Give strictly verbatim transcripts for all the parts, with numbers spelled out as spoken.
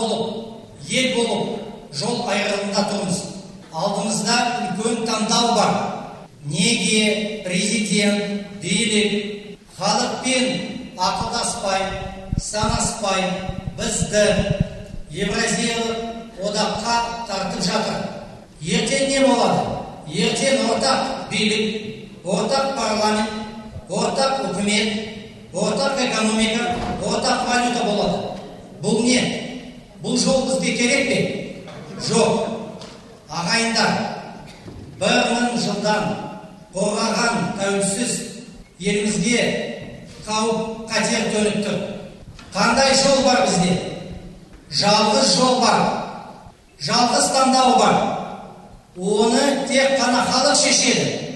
болып, ел болып, жол айрығында тұрмыз. Алдымызда үлкен таңдау бар. Неге президент, билік, халықпен ақылдаспай, санаспай, бізді Евразиялық одаққа тартып жатыр. Ертең не болады? Ертең ортақ билік, ортақ парламент, ортақ үкімет, ортақ экономика, ортақ валюта болады. Бұл не? Бұл жол бізге керек пе? Жоқ. Ағайындар, бір мың жылдан қорғаған тәуелсіз елімізге қауіп қатер төніп тұр. Қандай жол бар бізде? Жалғыз жол бар. Жалғыз таңдау бар. Оны тек қана халық шешеді.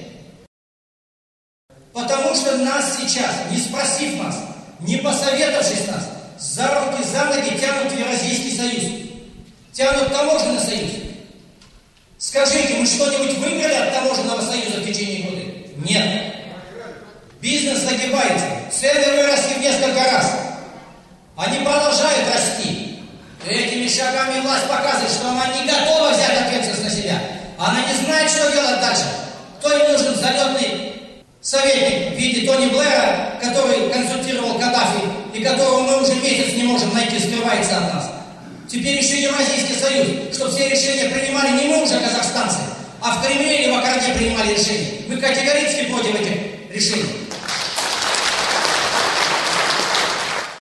Потому что нас сейчас, не спросив нас, не посоветовавшись нас, за руки, за ноги тянут в Евразийский союз. Тянут таможенный союз. Скажите, мы что-нибудь выиграли от таможенного союза в течение года? Нет. Бизнес загибается. Цены выросли в несколько раз. Они продолжают расти. Этими шагами власть показывает, что она не готова взять ответственность на себя. Она не знает, что делать дальше. Кто им нужен? Залетный советник в виде Тони Блэра, который консультировал Каддафи и которого мы уже месяц не можем найти, скрывается от нас. Теперь еще Евразийский союз, чтобы все решения принимали не мы уже, казахстанцы, а в Кремле или в Аккарде принимали решения. Мы категорически против этих решений.